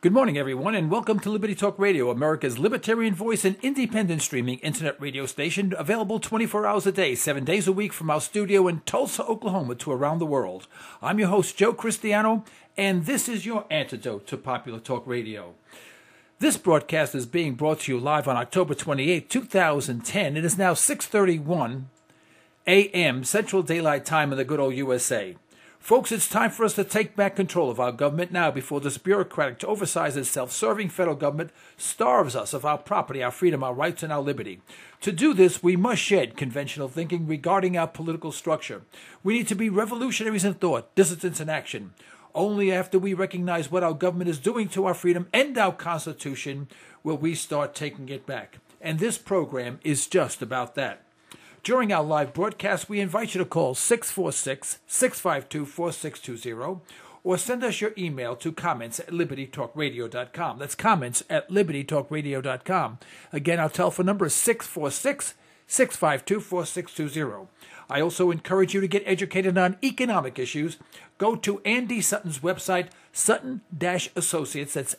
Good morning, everyone, and welcome to Liberty Talk Radio, America's libertarian voice and independent streaming internet radio station, available 24 hours a day, 7 days a week from our studio in Tulsa, Oklahoma, to around the world. I'm your host, Joe Cristiano, and this is your antidote to popular talk radio. This broadcast is being brought to you live on October 28, 2010. It is now 6:31 a.m. Central Daylight Time in the good old USA. Folks, it's time for us to take back control of our government now before this bureaucratic, oversized and self-serving federal government starves us of our property, our freedom, our rights, and our liberty. To do this, we must shed conventional thinking regarding our political structure. We need to be revolutionaries in thought, dissidents in action. Only after we recognize what our government is doing to our freedom and our Constitution will we start taking it back. And this program is just about that. During our live broadcast, we invite you to call 646-652-4620 or send us your email to comments@libertytalkradio.com. That's comments@libertytalkradio.com. Again, our telephone number is 646-652-4620. I also encourage you to get educated on economic issues. Go to Andy Sutton's website, Sutton-Associates, that's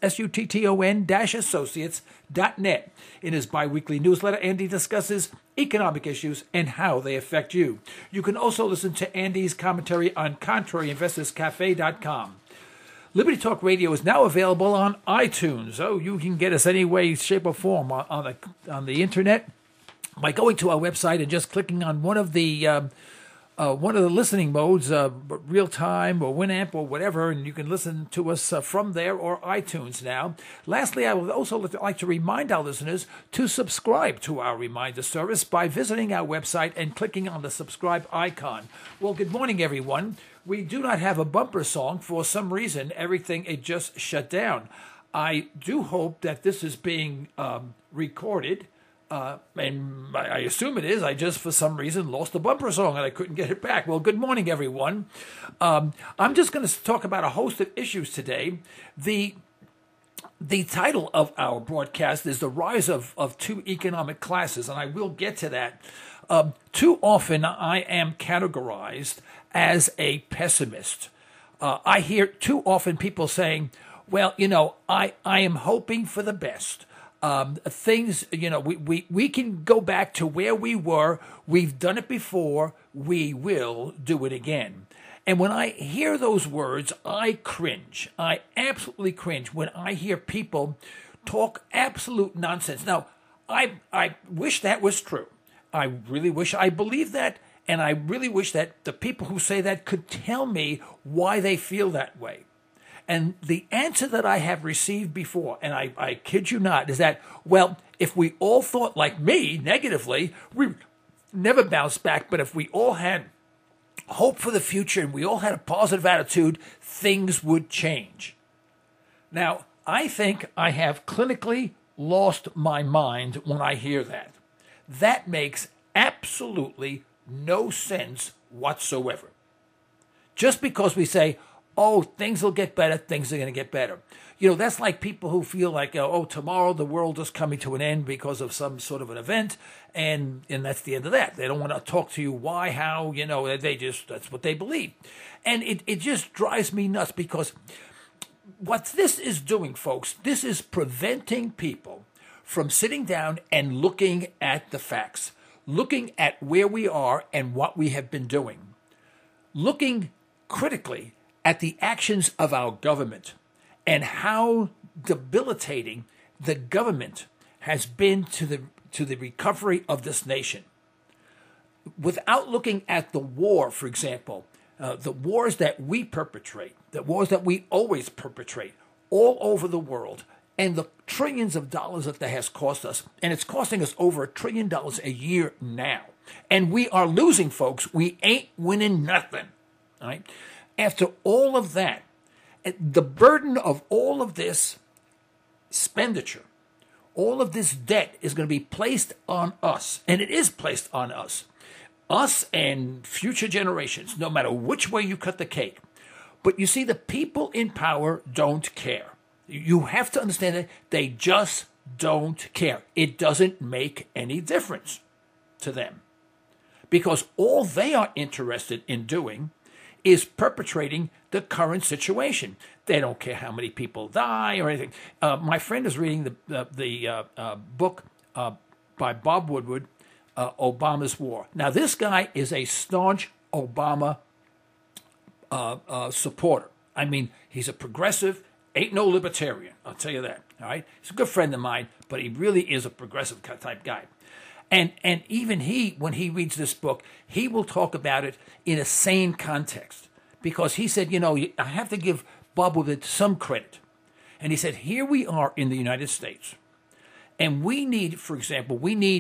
SUTTON-Associates.net. In his biweekly newsletter, Andy discusses economic issues and how they affect you. You can also listen to Andy's commentary on ContraryInvestorsCafe.com. Liberty Talk Radio is now available on iTunes. Oh, you can get us any way, shape, or form on the internet by going to our website and just clicking on one of the listening modes, real time or Winamp or whatever, and you can listen to us from there or iTunes now. Lastly, I would also like to remind our listeners to subscribe to our reminder service by visiting our website and clicking on the subscribe icon. Well, good morning, everyone. We do not have a bumper song. For some reason, it just shut down. I do hope that this is being recorded. And I assume it is. I just, for some reason, lost the bumper song and I couldn't get it back. Well, good morning, everyone. I'm just going to talk about a host of issues today. The title of our broadcast is The Rise of Two Economic Classes, and I will get to that. Too often, I am categorized as a pessimist. I hear too often people saying, well, I am hoping for the best. Things, we can go back to where we were. We've done it before. We will do it again. And when I hear those words, I cringe. I absolutely cringe when I hear people talk absolute nonsense. Now, I wish that was true. I really wish I believed that. And I really wish that the people who say that could tell me why they feel that way. And the answer that I have received before, and I kid you not, is that, well, if we all thought like me negatively, we never bounce back. But if we all had hope for the future and we all had a positive attitude, things would change. Now, I think I have clinically lost my mind when I hear that. That makes absolutely no sense whatsoever. Just because we say, oh, things will get better, things are going to get better. That's like people who feel like, tomorrow the world is coming to an end because of some sort of an event, and that's the end of that. They don't want to talk to you why, how, that's what they believe. And it just drives me nuts because what this is doing, folks, this is preventing people from sitting down and looking at the facts, looking at where we are and what we have been doing, looking critically at the actions of our government and how debilitating the government has been to the recovery of this nation. Without looking at the war, for example, the wars that we perpetrate, the wars that we always perpetrate all over the world, and the trillions of dollars that has cost us, and it's costing us over $1 trillion a year now. And we are losing, folks. We ain't winning nothing, all right? After all of that, the burden of all of this expenditure, all of this debt is going to be placed on us, and it is placed on us and future generations, no matter which way you cut the cake. But you see, the people in power don't care. You have to understand that they just don't care. It doesn't make any difference to them because all they are interested in doing is perpetrating the current situation. They don't care how many people die or anything. My friend is reading the book by Bob Woodward, Obama's War. Now, this guy is a staunch Obama supporter. I mean, he's a progressive, ain't no libertarian, I'll tell you that. All right, he's a good friend of mine, but he really is a progressive type guy. And even when he reads this book, he will talk about it in a sane context, because he said, I have to give Bob Woodward some credit. And he said, here we are in the United States, and we need, for example,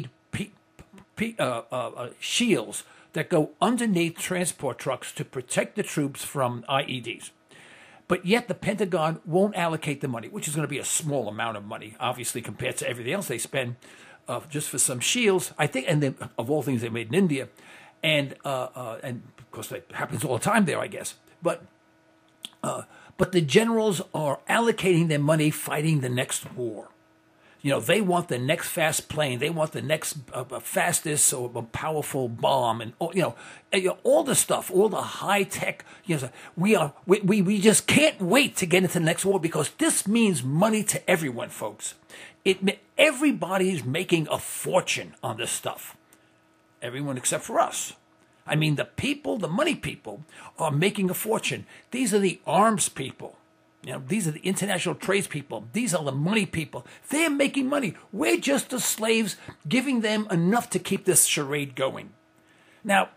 shields that go underneath transport trucks to protect the troops from IEDs. But yet the Pentagon won't allocate the money, which is going to be a small amount of money, obviously, compared to everything else they spend just for some shields. I think, and of all things, they made in India, and of course that happens all the time there, I guess. But the generals are allocating their money fighting the next war. They want the next fast plane. They want the next fastest or powerful bomb, and all the stuff, all the high tech. We just can't wait to get into the next war, because this means money to everyone, folks. Everybody's making a fortune on this stuff. Everyone except for us. I mean, the money people are making a fortune. These are the arms people. These are the international trades people. These are the money people. They're making money. We're just the slaves, giving them enough to keep this charade going. Now,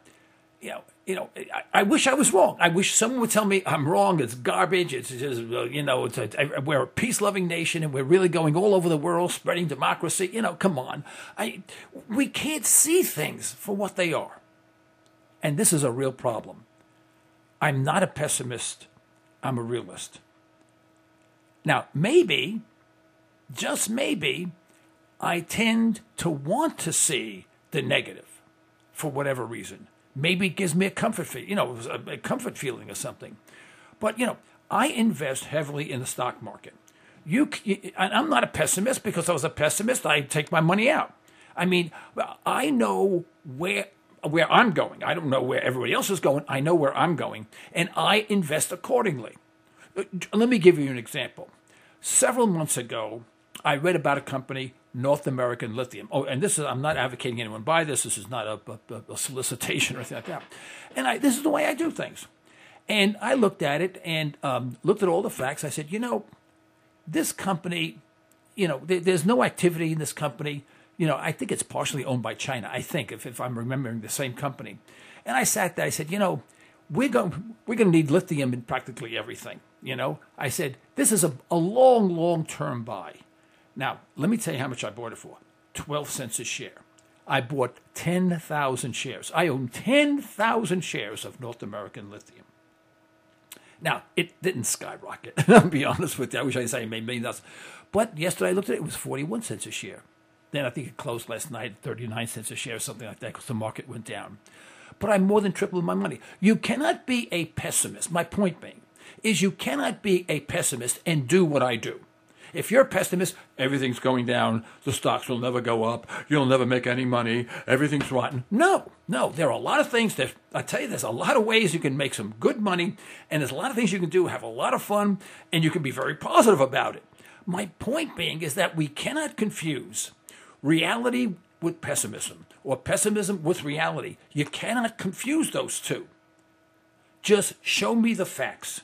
I wish I was wrong. I wish someone would tell me I'm wrong. It's garbage. It's just, we're a peace-loving nation, and we're really going all over the world, spreading democracy. Come on. We can't see things for what they are. And this is a real problem. I'm not a pessimist. I'm a realist. Now, maybe, just maybe, I tend to want to see the negative for whatever reason. Maybe it gives me a comfort a comfort feeling or something. But, I invest heavily in the stock market. I'm not a pessimist, because if I was a pessimist, I'd take my money out. I mean, I know where I'm going. I don't know where everybody else is going. I know where I'm going, and I invest accordingly. Let me give you an example. Several months ago, I read about a company, North American Lithium. Oh, and I'm not advocating anyone buy this. This is not a solicitation or anything like that. And this is the way I do things. And I looked at it and looked at all the facts. I said, this company, there's no activity in this company. I think it's partially owned by China, I think, if I'm remembering the same company. And I sat there, I said, we're going to need lithium in practically everything. I said, this is a long-term buy. Now, let me tell you how much I bought it for. 12 cents a share. I bought 10,000 shares. I own 10,000 shares of North American Lithium. Now, it didn't skyrocket. I'll be honest with you. I wish I could say it made millions. But yesterday I looked at it. It was 41 cents a share. Then I think it closed last night at 39 cents a share or something like that, because the market went down. But I more than tripled my money. You cannot be a pessimist. My point being is you cannot be a pessimist and do what I do. If you're a pessimist, everything's going down, the stocks will never go up, you'll never make any money, everything's rotten. No, there are a lot of things that, I tell you, there's a lot of ways you can make some good money, and there's a lot of things you can do, have a lot of fun, and you can be very positive about it. My point being is that we cannot confuse reality with pessimism, or pessimism with reality. You cannot confuse those two. Just show me the facts.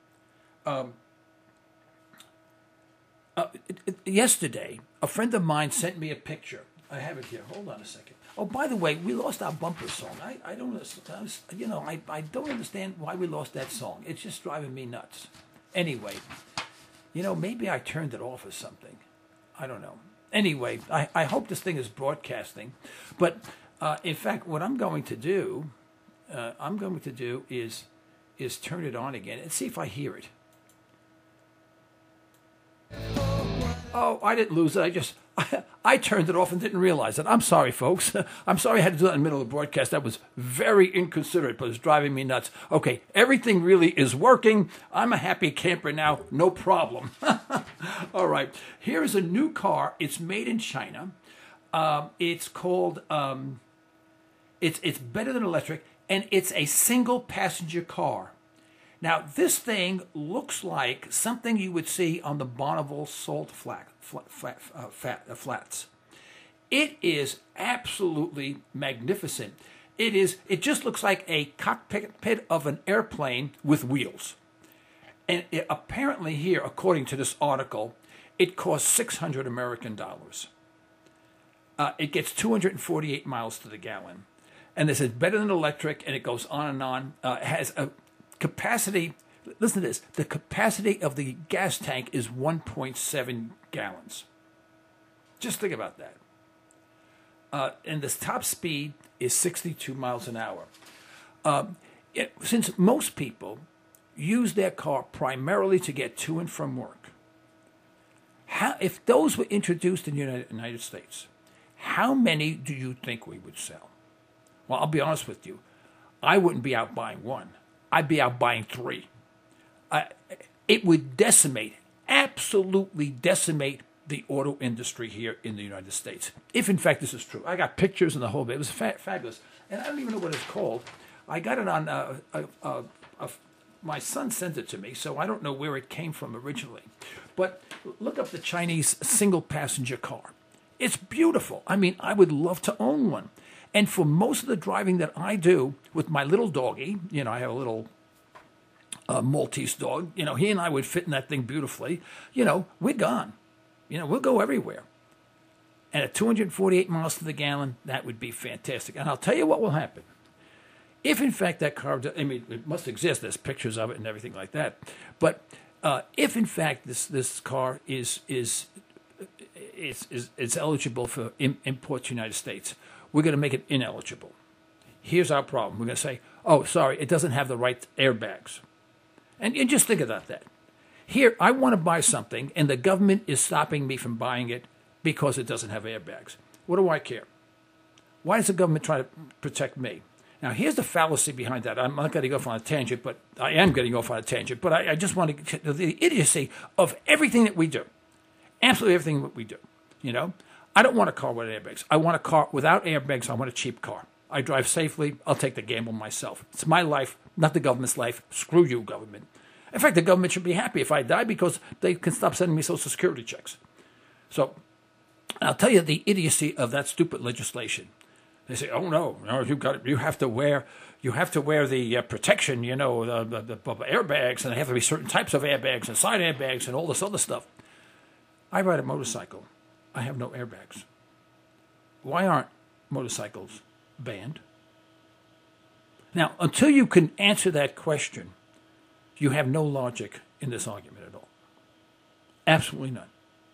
Yesterday, a friend of mine sent me a picture. I have it here. Hold on a second. Oh, by the way, we lost our bumper song. I don't understand. I don't understand why we lost that song. It's just driving me nuts. Anyway, maybe I turned it off or something. I don't know. Anyway, I hope this thing is broadcasting. But in fact, what I'm going to do is turn it on again and see if I hear it. Oh, I didn't lose it. I turned it off and didn't realize it. I'm sorry, folks. I'm sorry I had to do that in the middle of the broadcast. That was very inconsiderate, but it's driving me nuts. Okay, everything really is working. I'm a happy camper now. No problem. All right. Here's a new car. It's made in China. It's called, it's better than electric, and it's a single passenger car. Now, this thing looks like something you would see on the Bonneville salt flats. It is absolutely magnificent. It just looks like a cockpit of an airplane with wheels. And apparently here, according to this article, it costs 600 American dollars. It gets 248 miles to the gallon. And this is better than electric, and it goes on and on. It has a capacity, listen to this, the capacity of the gas tank is 1.7 gallons. Just think about that. And the top speed is 62 miles an hour. Since most people use their car primarily to get to and from work, if those were introduced in the United States, how many do you think we would sell? Well, I'll be honest with you. I wouldn't be out buying one. I'd be out buying three. It would absolutely decimate the auto industry here in the United States. If, in fact, this is true. I got pictures and the whole bit. It was fabulous. And I don't even know what it's called. I got it on, my son sent it to me, so I don't know where it came from originally. But look up the Chinese single-passenger car. It's beautiful. I mean, I would love to own one. And for most of the driving that I do with my little doggy, I have a little Maltese dog, he and I would fit in that thing beautifully. We're gone. We'll go everywhere. And at 248 miles to the gallon, that would be fantastic. And I'll tell you what will happen. If, in fact, that car, it must exist. There's pictures of it and everything like that. But if, in fact, this car is eligible for import to the United States, we're going to make it ineligible. Here's our problem. We're going to say, oh, sorry, it doesn't have the right airbags. And just think about that. Here, I want to buy something, and the government is stopping me from buying it because it doesn't have airbags. What do I care? Why does the government try to protect me? Now, here's the fallacy behind that. I'm not going to go off on a tangent, but I am getting off on a tangent. But I just want to get the idiocy of everything that we do. Absolutely everything that we do. I don't want a car with airbags. I want a car without airbags. I want a cheap car. I drive safely. I'll take the gamble myself. It's my life, not the government's life. Screw you, government. In fact, the government should be happy if I die because they can stop sending me Social Security checks. So I'll tell you the idiocy of that stupid legislation. They say, "Oh no, you have to wear the protection, the airbags, and there have to be certain types of airbags and side airbags and all this other stuff." I ride a motorcycle. I have no airbags. Why aren't motorcycles banned? Now, until you can answer that question, you have no logic in this argument at all. Absolutely none.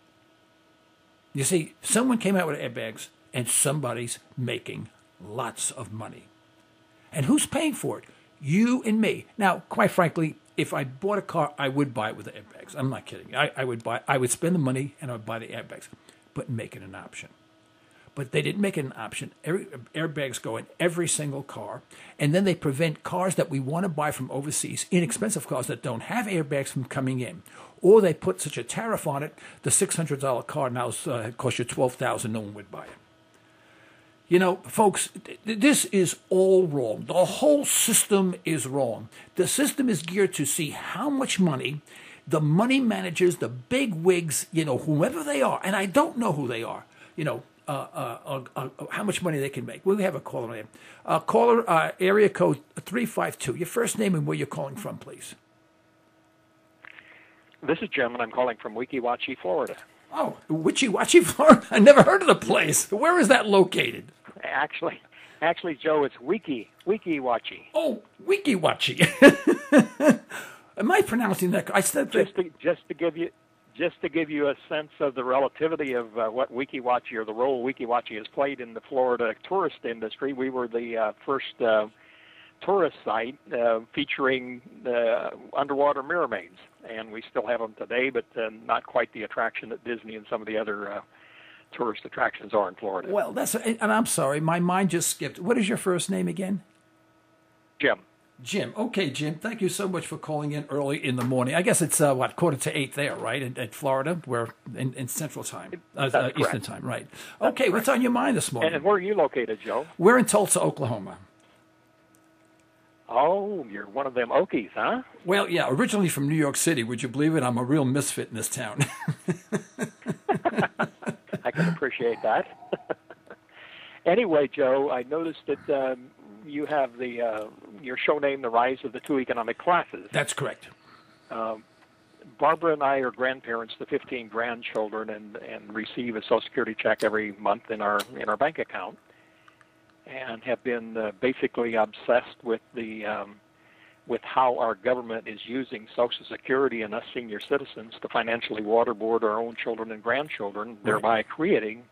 You see, someone came out with airbags, and somebody's making lots of money. And who's paying for it? You and me. Now, quite frankly, if I bought a car, I would buy it with the airbags. I'm not kidding. I would spend the money and I would buy the airbags, but make it an option. But they didn't make it an option. Airbags go in every single car, and then they prevent cars that we want to buy from overseas, inexpensive cars that don't have airbags, from coming in. Or they put such a tariff on it, the $600 car now costs you $12,000, no one would buy it. Folks, this is all wrong. The whole system is wrong. The system is geared to see how much money the money managers, the big wigs, whoever they are, and I don't know who they are, how much money they can make. We have a caller name. Caller, area code 352. Your first name and where you're calling from, please. This is Jim, and I'm calling from Weeki Wachee, Florida. Oh, Weeki Wachee, Florida? I never heard of the place. Where is that located? Actually, Joe, it's Weeki Wachee. Oh, Weeki Wachee. Am I pronouncing that? I said that. Just to give you a sense of the relativity of what Weeki Wachee, or the role Weeki Wachee has played in the Florida tourist industry. We were the first tourist site featuring underwater mermaids, and we still have them today, but not quite the attraction that Disney and some of the other tourist attractions are in Florida. Well, and I'm sorry, my mind just skipped. What is your first name again? Jim. Jim. Okay, Jim, thank you so much for calling in early in the morning. I guess it's, 7:45 there, right, in Florida? We're in Central Time, Eastern Time, right. Okay, what's on your mind this morning? And where are you located, Joe? We're in Tulsa, Oklahoma. Oh, you're one of them Okies, huh? Well, yeah, originally from New York City. Would you believe it? I'm a real misfit in this town. I can appreciate that. Anyway, Joe, I noticed that you have your show name, The Rise of the Two Economic Classes. That's correct. Barbara and I are grandparents to 15 grandchildren and receive a Social Security check every month in our bank account, and have been basically obsessed with with how our government is using Social Security and us senior citizens to financially waterboard our own children and grandchildren, thereby creating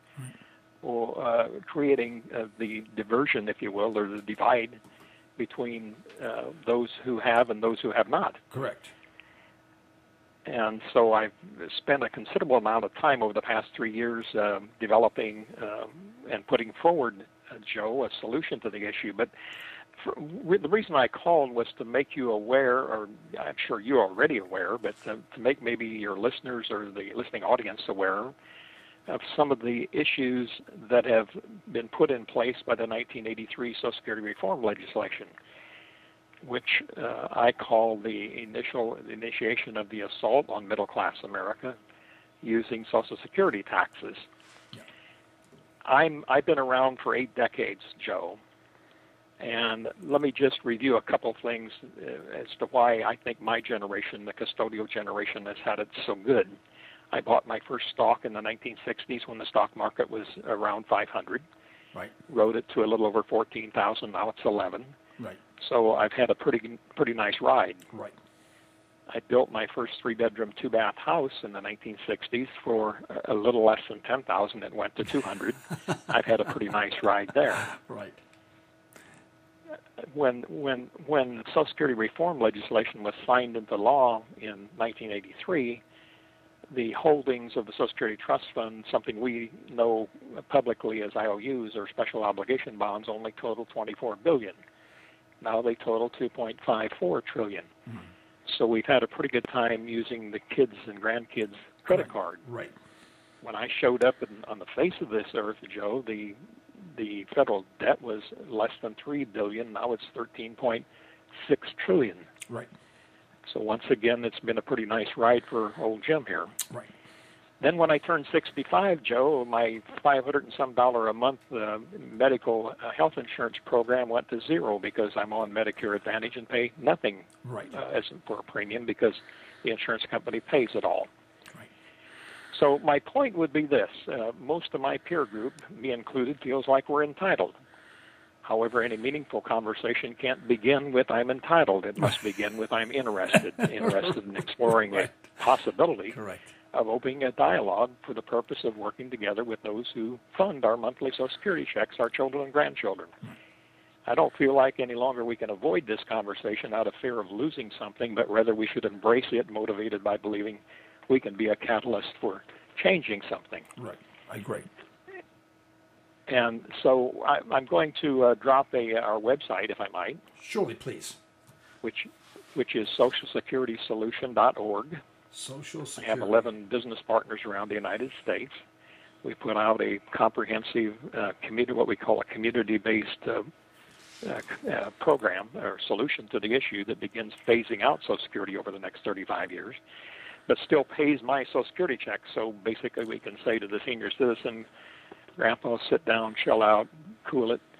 the diversion, if you will, or the divide between those who have and those who have not. Correct. And so I've spent a considerable amount of time over the past 3 years developing and putting forward, Joe, a solution to the issue. But the reason I called was to make you aware, or I'm sure you're already aware, but to make maybe your listeners or the listening audience aware of some of the issues that have been put in place by the 1983 Social Security reform legislation, which I call the initiation of the assault on middle-class America using Social Security taxes. Yeah. I've been around for 8 decades, Joe, and let me just review a couple things as to why I think my generation, the custodial generation, has had it so good. I bought my first stock in the 1960s when the stock market was around 500. Right. Rode it to a little over 14,000. Now it's 11. Right. So I've had a pretty nice ride. Right. I built my first 3-bedroom, 2-bath house in the 1960s for a little less than 10,000. It went to 200. I've had a pretty nice ride there. Right. When Social Security reform legislation was signed into law in 1983, the holdings of the Social Security Trust Fund, something we know publicly as IOUs or special obligation bonds, only total $24 billion. Now they total $2.54 trillion. Mm-hmm. So we've had a pretty good time using the kids' and grandkids' credit card. Right. When I showed up on the face of this earth, Joe, the federal debt was less than $3 billion. Now it's $13.6 trillion. Right. So once again, it's been a pretty nice ride for old Jim here. Right. Then when I turned 65, Joe, my $500 and some a month medical health insurance program went to zero because I'm on Medicare Advantage and pay nothing as for a premium because the insurance company pays it all. Right. So my point would be this. Most of my peer group, me included, feels like we're entitled. However, any meaningful conversation can't begin with I'm entitled. It must begin with I'm interested in exploring a possibility of opening a dialogue for the purpose of working together with those who fund our monthly Social Security checks, our children and grandchildren. I don't feel like any longer we can avoid this conversation out of fear of losing something, but rather we should embrace it, motivated by believing we can be a catalyst for changing something. Right. I agree. And so I'm going to drop our website, if I might. Surely, please. Which is socialsecuritysolution.org. Social Security. I have 11 business partners around the United States. We put out a comprehensive what we call a community-based program or solution to the issue that begins phasing out Social Security over the next 35 years, but still pays my Social Security check. So basically we can say to the senior citizen, Grandpa, sit down, chill out, cool it,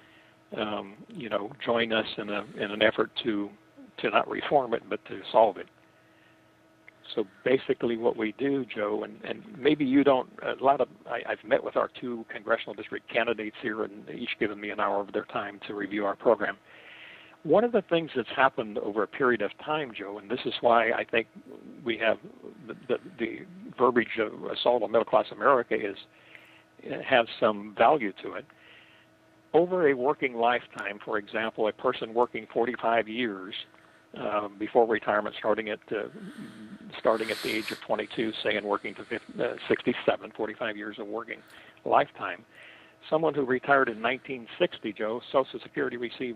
join us in an effort to not reform it, but to solve it. So basically what we do, Joe, and maybe you don't, I've met with our 2 congressional district candidates here and each given me an hour of their time to review our program. One of the things that's happened over a period of time, Joe, and this is why I think we have the verbiage of assault on middle-class America has some value to it. Over a working lifetime, for example, a person working 45 years before retirement, starting at the age of 22, say, and working to 67, 45 years of working lifetime. Someone who retired in 1960, Joe, Social Security received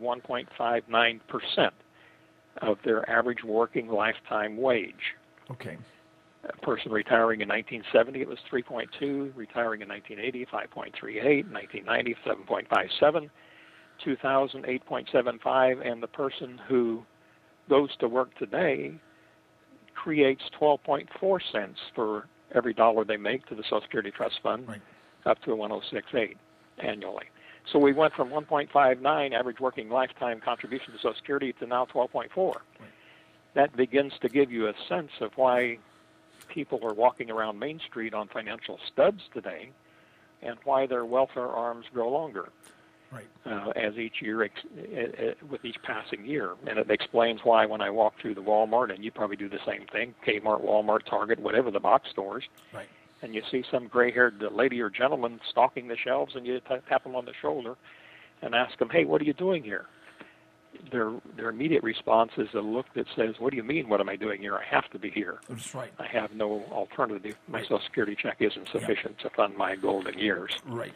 1.59% of their average working lifetime wage. Okay. A person retiring in 1970, it was 3.2. Retiring in 1980, 5.38. 1990, 7.57. 2000, 8.75, and the person who goes to work today creates 12.4 cents for every dollar they make to the Social Security Trust Fund, Right. up to 106.8 annually. So we went from 1.59 average working lifetime contribution to Social Security to now 12.4. Right. That begins to give you a sense of why people are walking around Main Street on financial studs today, and why their welfare arms grow longer. Right. As each year, with each passing year. And it explains why when I walk through the Walmart, and you probably do the same thing, Kmart, Walmart, Target, whatever the box stores, Right. and you see some gray-haired lady or gentleman stalking the shelves, and you tap them on the shoulder and ask them, hey, what are you doing here? Their immediate response is a look that says, what do you mean, what am I doing here? I have to be here. That's right. I have no alternative. My Right. Social Security check isn't sufficient to fund my golden years. Right.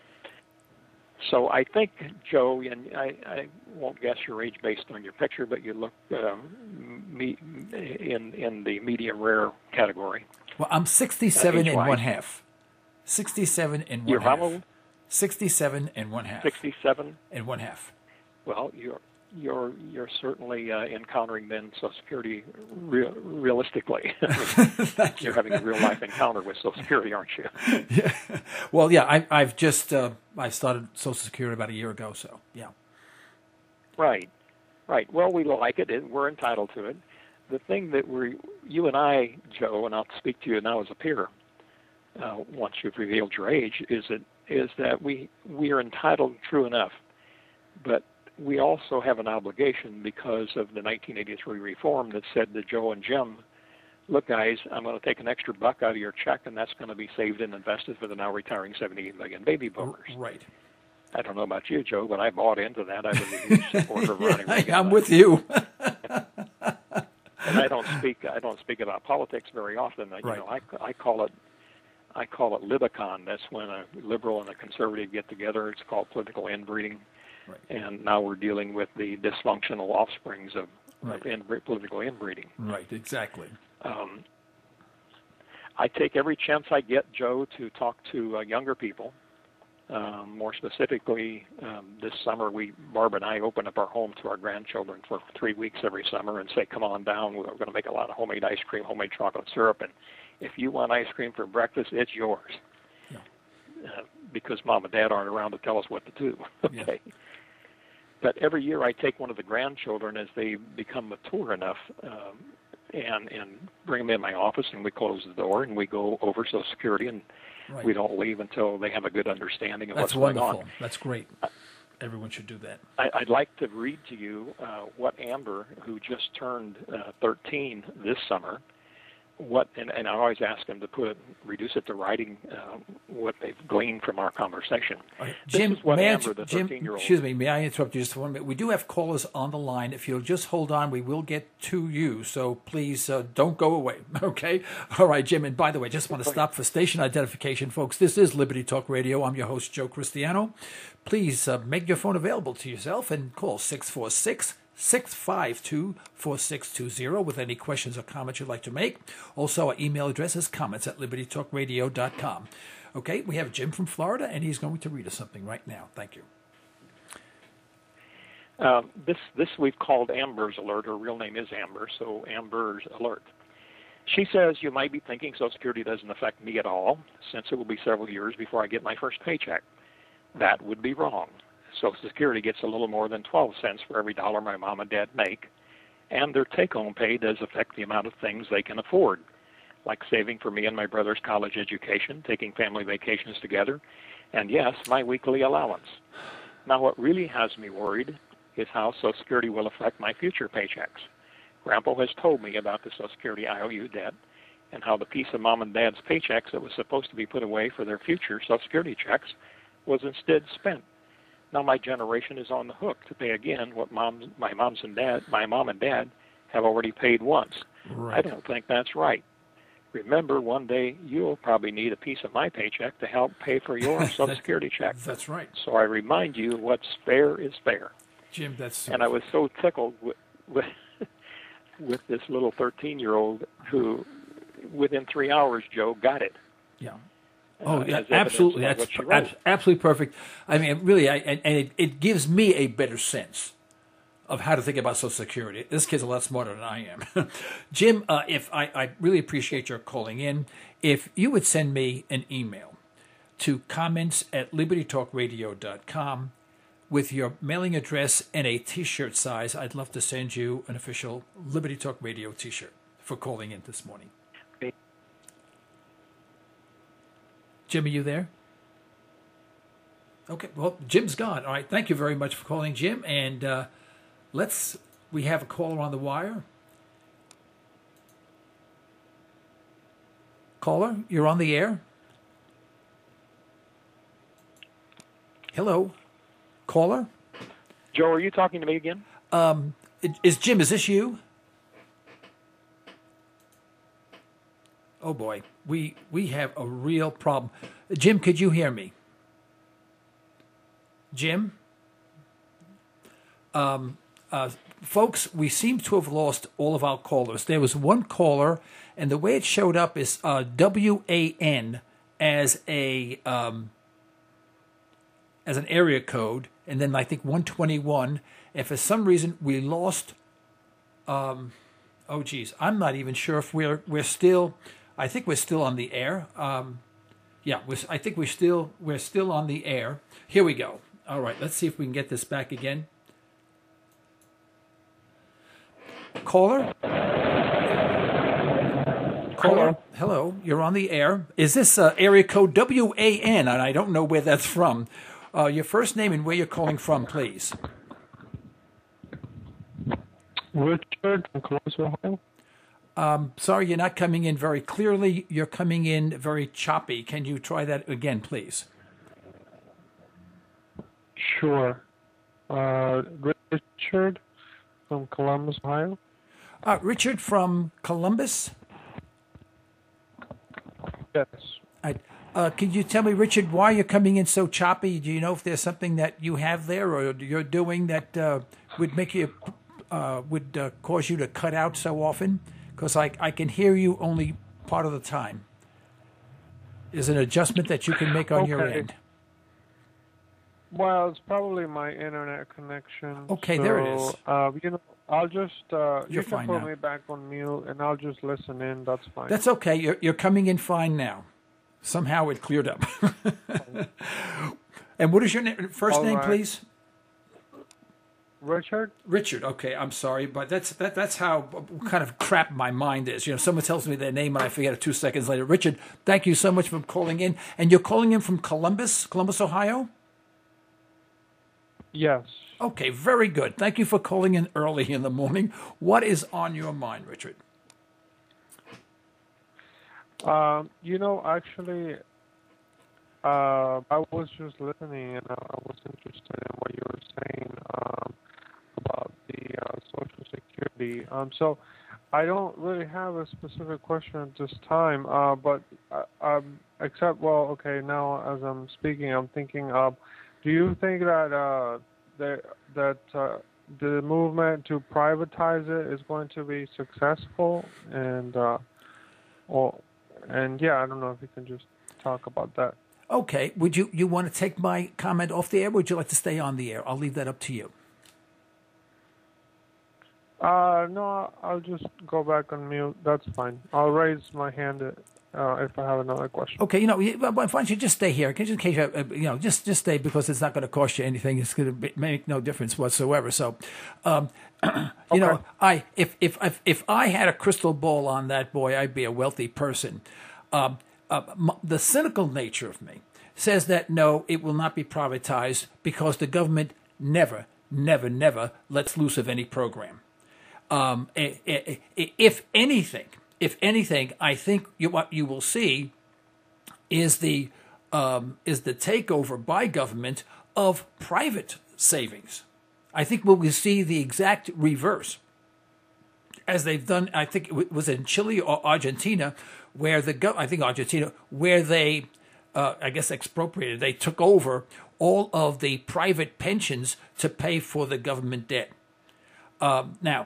So I think, Joe, and I won't guess your age based on your picture, but you look in the medium rare category. Well, I'm 67 and age-wise. one half. 67 and You're one how half. old? 67 and one half. 67. And one half. Well, you're certainly encountering then Social Security realistically. Thank you. You're having a real life encounter with Social Security, aren't you? Yeah. Well, yeah, I've just I started Social Security about a year ago, so yeah. Right. Well, we like it, and we're entitled to it. The thing that you and I, Joe, and I'll speak to you now as a peer, once you've revealed your age, is that we are entitled, true enough, but we also have an obligation because of the 1983 reform that said to Joe and Jim, look, guys, I'm going to take an extra buck out of your check, and that's going to be saved and invested for the now retiring 78 million baby boomers. Right. I don't know about you, Joe, but I bought into that. I was a huge supporter of Ronnie Reagan. I'm with you. And I don't speak about politics very often. You Right. know, I call it Libicon. That's when a liberal and a conservative get together. It's called political inbreeding. Right. And now we're dealing with the dysfunctional offsprings of Right. political inbreeding. Right, exactly. I take every chance I get, Joe, to talk to younger people. More specifically, this summer, Barb and I open up our home to our grandchildren for 3 weeks every summer and say, come on down. We're going to make a lot of homemade ice cream, homemade chocolate syrup, and if you want ice cream for breakfast, it's yours. Yeah. Because Mom and Dad aren't around to tell us what to do. Okay. Yeah. But every year I take one of the grandchildren as they become mature enough and bring them in my office, and we close the door and we go over Social Security, and Right. we don't leave until they have a good understanding of That's what's going wonderful. on. That's great. Everyone should do that. I'd like to read to you what Amber, who just turned 13 this summer, and I always ask them to reduce it to writing what they've gleaned from our conversation. Jim, This is what may I, Amber, the Jim, 13-year-old. excuse me, may I interrupt you just for 1 minute? We do have callers on the line. If you'll just hold on, we will get to you. So please don't go away, okay? All right, Jim, and by the way, just want to stop for station identification, folks. This is Liberty Talk Radio. I'm your host, Joe Cristiano. Please make your phone available to yourself and call 646-652-4620 with any questions or comments you'd like to make. Also, our email address is comments@libertytalkradio.com. Okay, we have Jim from Florida, and he's going to read us something right now. Thank you. This we've called Amber's Alert. Her real name is Amber, so Amber's Alert. She says, you might be thinking Social Security doesn't affect me at all, since it will be several years before I get my first paycheck. That would be wrong. Social Security gets a little more than 12 cents for every dollar my mom and dad make, and their take-home pay does affect the amount of things they can afford, like saving for me and my brother's college education, taking family vacations together, and yes, my weekly allowance. Now, what really has me worried is how Social Security will affect my future paychecks. Grandpa has told me about the Social Security IOU debt and how the piece of Mom and Dad's paychecks that was supposed to be put away for their future Social Security checks was instead spent. Now my generation is on the hook to pay again what my mom and dad have already paid once. Right. I don't think that's right. Remember, one day you'll probably need a piece of my paycheck to help pay for your Social Security check. That's right. So I remind you, what's fair is fair. Jim, that's... And I was so tickled with this little 13-year-old who, within 3 hours, Joe, got it. Yeah. Oh, yeah, as evidence absolutely. of That's what she wrote. absolutely perfect. I mean, really, it gives me a better sense of how to think about Social Security. This kid's a lot smarter than I am. Jim, if I really appreciate your calling in. If you would send me an email to comments@libertytalkradio.com with your mailing address and a T-shirt size, I'd love to send you an official Liberty Talk Radio T-shirt for calling in this morning. Jim, are you there? Okay, well, Jim's gone. All right, thank you very much for calling, Jim. And we have a caller on the wire. Caller, you're on the air. Hello, caller. Joe, are you talking to me again? Is this you? Oh boy, we have a real problem. Jim, could you hear me? Jim? Folks, we seem to have lost all of our callers. There was one caller, and the way it showed up is WAN as an area code, and then I think 121. And for some reason we lost. I'm not even sure if we're still. I think we're still on the air. I think we're still on the air. Here we go. All right, let's see if we can get this back again. Caller? Hello, you're on the air. Is this area code WAN? And I don't know where that's from. Your first name and where you're calling from, please. Richard from Columbus, Ohio. Sorry, you're not coming in very clearly. You're coming in very choppy. Can you try that again, please? Sure. Richard from Columbus, Ohio. Richard from Columbus? Yes. Can you tell me, Richard, why you're coming in so choppy? Do you know if there's something that you have there or you're doing that would make you cause you to cut out so often? Because I can hear you only part of the time. Is an adjustment that you can make on your end? Well, it's probably my internet connection. Okay, so, there it is. I'll just you can put me back on mute, and I'll just listen in. That's fine. That's okay. You're coming in fine now. Somehow it cleared up. And what is your first name, please? Richard. Richard. Okay, I'm sorry, but that's how kind of crap my mind is. You know, someone tells me their name and I forget it 2 seconds later. Richard, thank you so much for calling in. And you're calling in from Columbus, Ohio? Yes. Okay, very good. Thank you for calling in early in the morning. What is on your mind, Richard? Actually, I was just listening, and I was interested in what you were saying about the Social Security. So I don't really have a specific question at this time, but except, now as I'm speaking, I'm thinking, do you think that the movement to privatize it is going to be successful? And I don't know if you can just talk about that. Okay. Would you want to take my comment off the air, or would you like to stay on the air? I'll leave that up to you. No, I'll just go back on mute. That's fine. I'll raise my hand if I have another question. Okay, why don't you just stay here? Just in case just stay, because it's not going to cost you anything. It's going to make no difference whatsoever. So, if I had a crystal ball on that, boy, I'd be a wealthy person. The cynical nature of me says that no, it will not be privatized because the government never lets loose of any program. If anything, I think what you will see is the takeover by government of private savings. I think we'll see the exact reverse, as they've done. I think it was in Chile or Argentina, where where they, expropriated. They took over all of the private pensions to pay for the government debt. Now,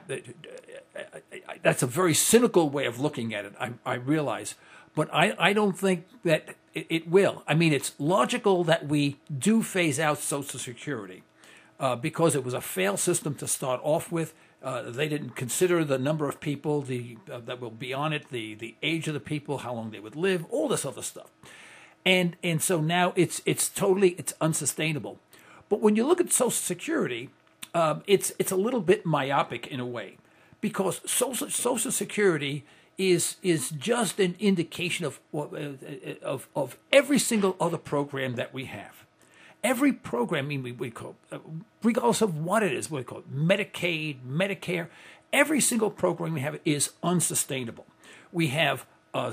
that's a very cynical way of looking at it, I realize. But I don't think that It will. I mean, it's logical that we do phase out Social Security because it was a failed system to start off with. They didn't consider the number of people that will be on it, the age of the people, how long they would live, all this other stuff. And so now it's unsustainable. But when you look at Social Security, it's a little bit myopic in a way, because Social Security is just an indication of every single other program that we have. Every program, we call, regardless of what it is, we call it Medicaid, Medicare, every single program we have is unsustainable. We have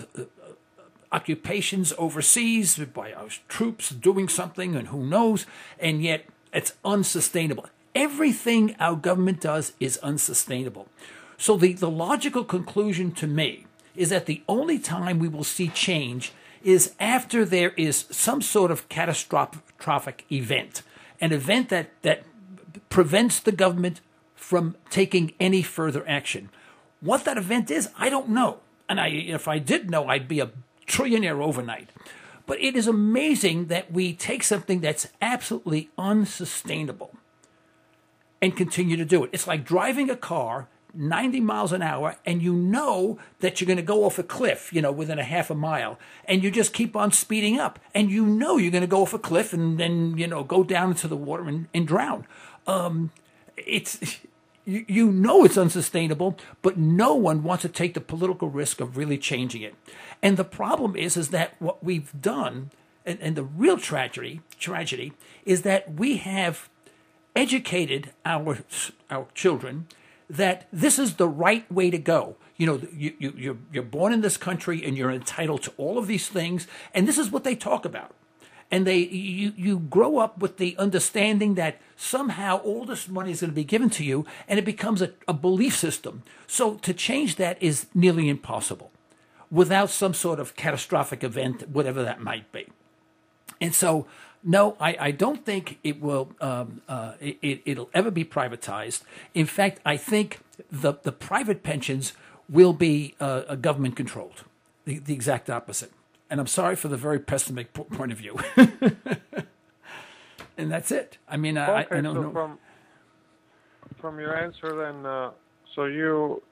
occupations overseas by our troops doing something, and who knows, and yet it's unsustainable. Everything our government does is unsustainable. So the logical conclusion to me is that the only time we will see change is after there is some sort of catastrophic event, an event that prevents the government from taking any further action. What that event is, I don't know. And if I did know, I'd be a trillionaire overnight. But it is amazing that we take something that's absolutely unsustainable and continue to do it. It's like driving a car 90 miles an hour, and you know that you're going to go off a cliff, within a half a mile, and you just keep on speeding up, and you know you're going to go off a cliff and then, go down into the water and drown. It's unsustainable, but no one wants to take the political risk of really changing it. And the problem is that what we've done, and the real tragedy is that we have educated our children that this is the right way to go. You're born in this country and you're entitled to all of these things, and this is what they talk about. And you grow up with the understanding that somehow all this money is going to be given to you, and it becomes a belief system. So to change that is nearly impossible without some sort of catastrophic event, whatever that might be. And so, no, I don't think it will. It'll ever be privatized. In fact, I think the private pensions will be government controlled. The exact opposite. And I'm sorry for the very pessimistic point of view. And that's it. I mean, I don't know. From your answer, then, so you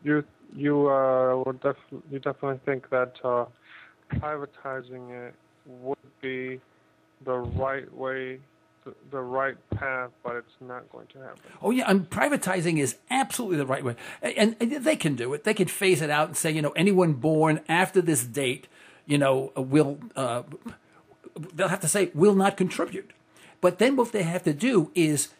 definitely think that privatizing it would be the right way, the right path, but it's not going to happen. Oh yeah, and privatizing is absolutely the right way, and they can do it. They can phase it out and say, anyone born after this date, will they'll have to say will not contribute. But then what they have to do is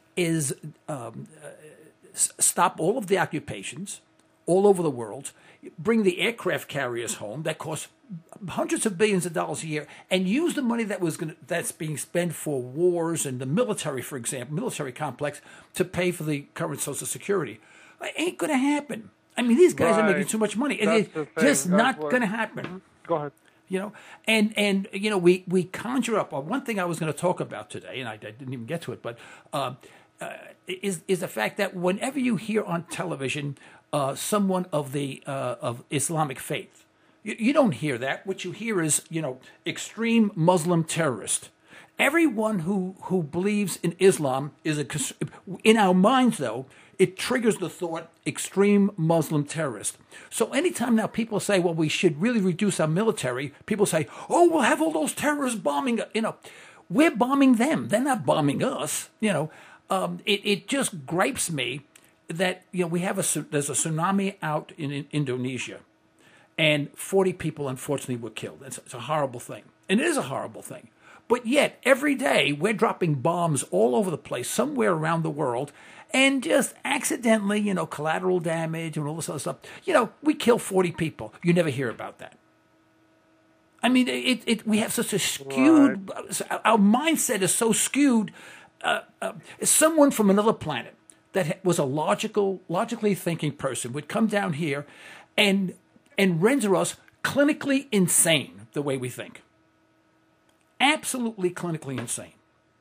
stop all of the occupations all over the world, bring the aircraft carriers home that cost hundreds of billions of dollars a year, and use the money that's being spent for wars and the military, for example, military complex, to pay for the current Social Security. It ain't going to happen. I mean, these guys are making too much money. It's just not going to happen. Go ahead. And we conjure up. One thing I was going to talk about today, and I didn't even get to it, but is the fact that whenever you hear on television someone of Islamic faith, you don't hear that. What you hear is, extreme Muslim terrorist. Everyone who believes in Islam is in our minds, though, it triggers the thought extreme Muslim terrorist. So anytime now people say, well, we should really reduce our military, people say, oh, we'll have all those terrorists bombing. We're bombing them. They're not bombing us. It just gripes me that there's a tsunami out in Indonesia, and 40 people unfortunately were killed. It's a horrible thing, and it is a horrible thing. But yet every day we're dropping bombs all over the place, somewhere around the world, and just accidentally, collateral damage and all this other stuff. We kill 40 people. You never hear about that. I mean, we have such a skewed. Right. Our mindset is so skewed. Someone from another planet that was a logically thinking person would come down here and render us clinically insane the way we think. Absolutely clinically insane.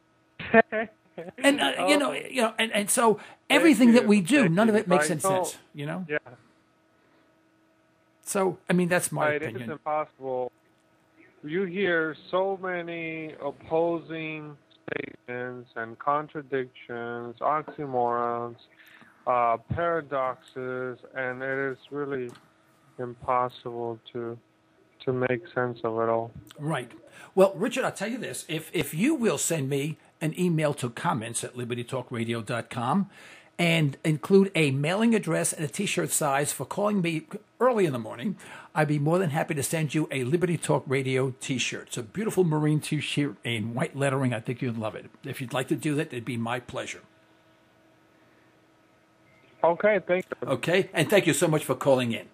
And and so everything that we do, none of it makes any sense. Yeah. So I mean, that's my It opinion. is impossible. you hear so many opposing statements and contradictions, oxymorons, paradoxes, and it is really impossible to make sense of it all. Right. Well, Richard, I'll tell you this. If you will send me an email to comments@libertytalkradio.com and include a mailing address and a T-shirt size for calling me early in the morning, I'd be more than happy to send you a Liberty Talk Radio T-shirt. It's a beautiful marine T-shirt in white lettering. I think you'd love it. If you'd like to do that, it'd be my pleasure. Okay, thank you. Okay, and thank you so much for calling in.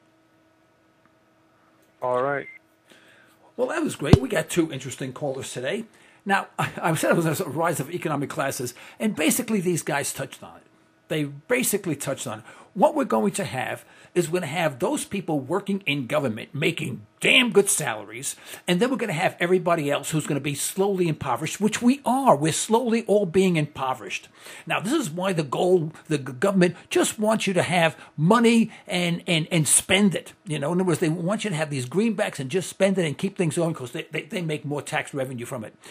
All right. Well, that was great. We got two interesting callers today. Now, I said it was a rise of economic classes, and basically these guys touched on it. They basically touched on it. What we're going to have is we're going to have those people working in government making damn good salaries, and then we're going to have everybody else who's going to be slowly impoverished, which we are. We're slowly all being impoverished. Now, this is why the government just wants you to have money and spend it. You know, in other words, they want you to have these greenbacks and just spend it and keep things going because they make more tax revenue from it.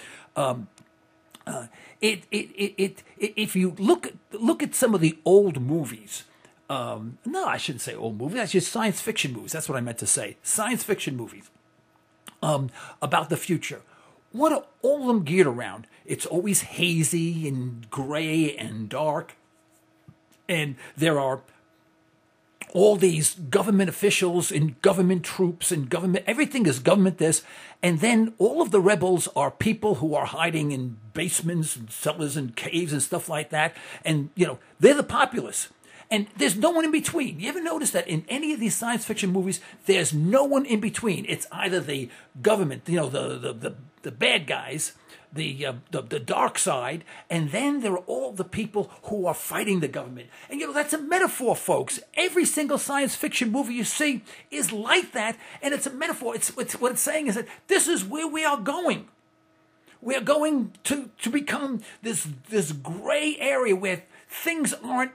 If you look at some of the old movies, no, I shouldn't say old movies. That's just science fiction movies. That's what I meant to say. Science fiction movies about the future. What are all of them geared around? It's always hazy and gray and dark, and there are all these government officials and government troops and government, everything is government this. And then all of the rebels are people who are hiding in basements and cellars and caves and stuff like that. And, you know, they're the populace. And there's no one in between. You ever notice that in any of these science fiction movies, there's no one in between? It's either the government, you know, the bad guys, the dark side, and then there are all the people who are fighting the government. And, you know, that's a metaphor, folks. Every single science fiction movie you see is like that, and it's a metaphor. It's what it's saying is that this is where we are going. We are going to become this gray area where things aren't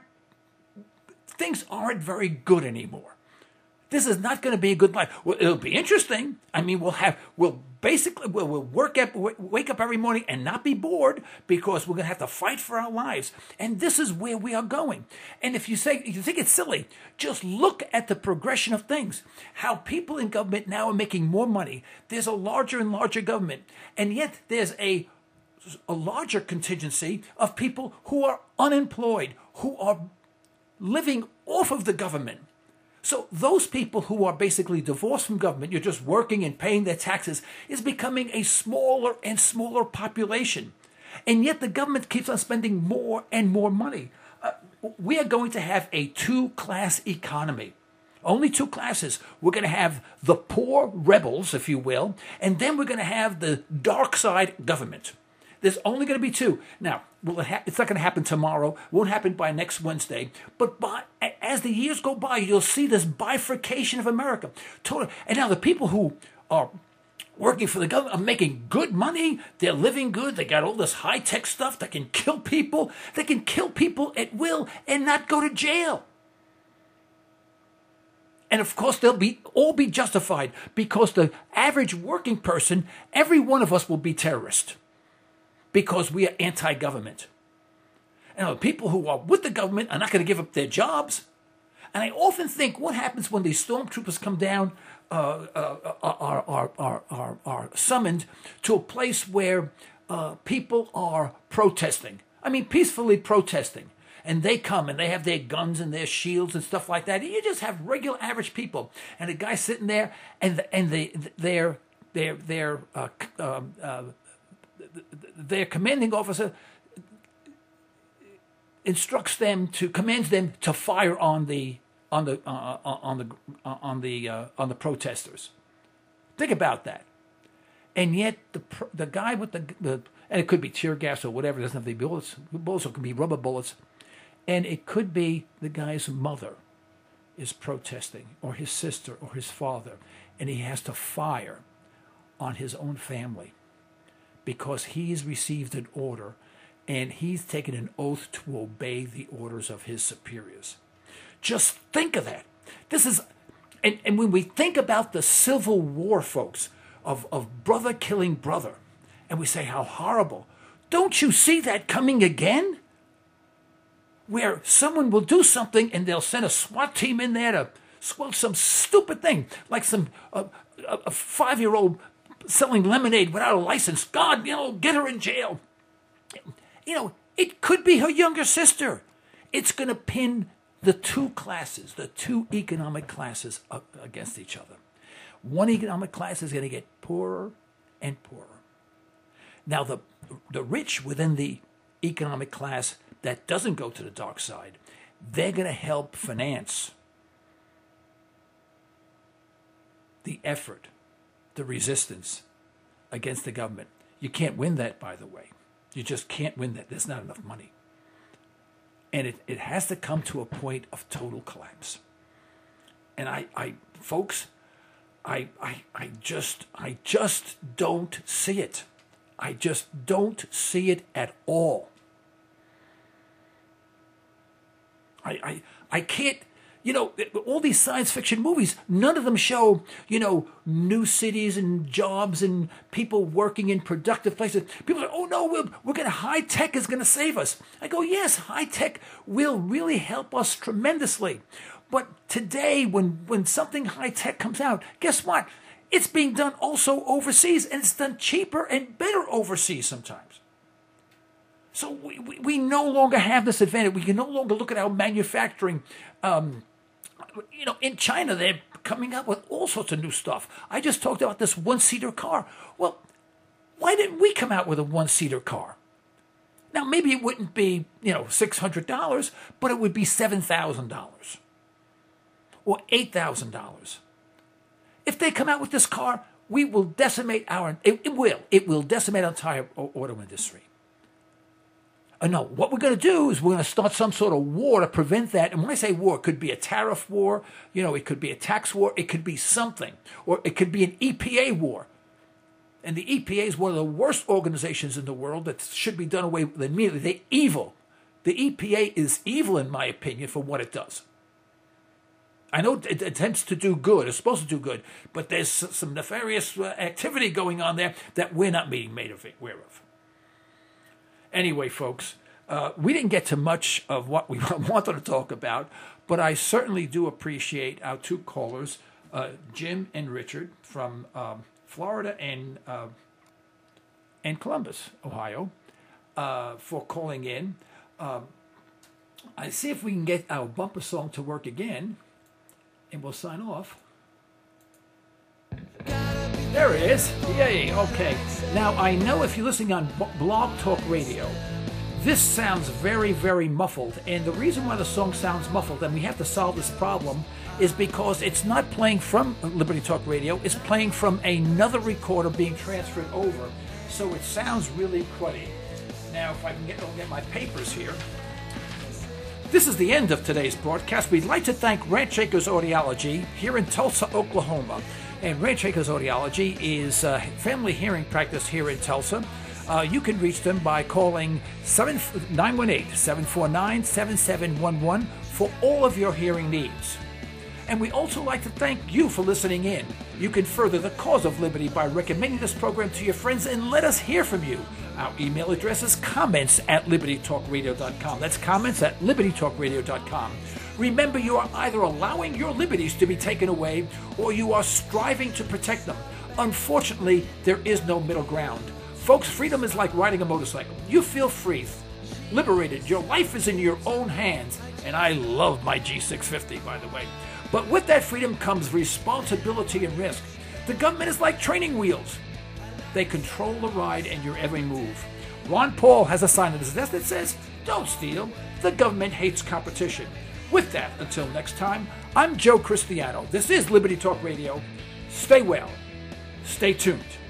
very good anymore. This is not going to be a good life. Well, it'll be interesting. I mean, we'll wake up every morning and not be bored because we're going to have to fight for our lives. And this is where we are going. And if you think it's silly, just look at the progression of things. How people in government now are making more money. There's a larger and larger government. And yet there's a larger contingency of people who are unemployed, who are living off of the government. So those people who are basically divorced from government, you're just working and paying their taxes, is becoming a smaller and smaller population. And yet the government keeps on spending more and more money. We are going to have a two-class economy. Only two classes. We're going to have the poor rebels, if you will, and then we're going to have the dark side government. There's only going to be two. Now, it's not going to happen tomorrow. It won't happen by next Wednesday. But as the years go by, you'll see this bifurcation of America. And now the people who are working for the government are making good money. They're living good. They got all this high-tech stuff that can kill people. They can kill people at will and not go to jail. And of course, they'll all be justified because the average working person, every one of us will be terrorist. Because we are anti-government. And the people who are with the government are not going to give up their jobs. And I often think what happens when these stormtroopers come down, are summoned to a place where people are protesting. I mean, peacefully protesting. And they come and they have their guns and their shields and stuff like that. And you just have regular average people. And a guy sitting there and their commanding officer commands them to fire on the protesters. Think about that. And yet the guy with the and it could be tear gas or whatever. It doesn't have to be bullets. Bullets can be rubber bullets, and it could be the guy's mother is protesting, or his sister, or his father, and he has to fire on his own family. Because he's received an order and he's taken an oath to obey the orders of his superiors. Just think of that. This is, and when we think about the Civil War, folks, of brother killing brother. And we say, how horrible. Don't you see that coming again? Where someone will do something and they'll send a SWAT team in there to squelch some stupid thing, like some a 5-year-old selling lemonade without a license. God, get her in jail. It could be her younger sister. It's going to pin the two classes, the two economic classes up against each other. One economic class is going to get poorer and poorer. Now, the rich within the economic class that doesn't go to the dark side, they're going to help finance the effort, the resistance against the government. You can't win that, by the way. You just can't win that. There's not enough money. And it has to come to a point of total collapse. And I just don't see it. I just don't see it at all. I can't, all these science fiction movies, none of them show, new cities and jobs and people working in productive places. People say, oh no, we're going to, high tech is going to save us. I go, yes, high tech will really help us tremendously. But today, when something high tech comes out, guess what? It's being done also overseas, and it's done cheaper and better overseas sometimes. So we no longer have this advantage. We can no longer look at our manufacturing. In China, they're coming up with all sorts of new stuff. I just talked about this one-seater car. Well, why didn't we come out with a one-seater car? Now, maybe it wouldn't be, $600, but it would be $7,000 or $8,000. If they come out with this car, we will decimate it will decimate our entire auto industry. No, what we're going to do is we're going to start some sort of war to prevent that. And when I say war, it could be a tariff war, it could be a tax war, it could be something, or it could be an EPA war. And the EPA is one of the worst organizations in the world that should be done away with immediately. They're evil. The EPA is evil, in my opinion, for what it does. I know it attempts to do good, it's supposed to do good, but there's some nefarious activity going on there that we're not being made aware of. Anyway, folks, we didn't get to much of what we wanted to talk about, but I certainly do appreciate our two callers, Jim and Richard from Florida and Columbus, Ohio, for calling in. I see if we can get our bumper song to work again, and we'll sign off. There it is. Yay. Okay. Now, I know if you're listening on Blog Talk Radio, this sounds very, very muffled. And the reason why the song sounds muffled, and we have to solve this problem, is because it's not playing from Liberty Talk Radio. It's playing from another recorder being transferred over. So it sounds really cruddy. Now, if I can get my papers here. This is the end of today's broadcast. We'd like to thank Ranch Acres Audiology here in Tulsa, Oklahoma. And Ranch Acres Audiology is a family hearing practice here in Tulsa. You can reach them by calling 918-749-7711 for all of your hearing needs. And we'd also like to thank you for listening in. You can further the cause of liberty by recommending this program to your friends and let us hear from you. Our email address is comments@libertytalkradio.com. That's comments@libertytalkradio.com. Remember, you are either allowing your liberties to be taken away or you are striving to protect them. Unfortunately, there is no middle ground. Folks, freedom is like riding a motorcycle. You feel free, liberated. Your life is in your own hands. And I love my G650, by the way. But with that freedom comes responsibility and risk. The government is like training wheels. They control the ride and your every move. Ron Paul has a sign on his desk that says, "Don't steal. The government hates competition." With that, until next time, I'm Joe Cristiano. This is Liberty Talk Radio. Stay well. Stay tuned.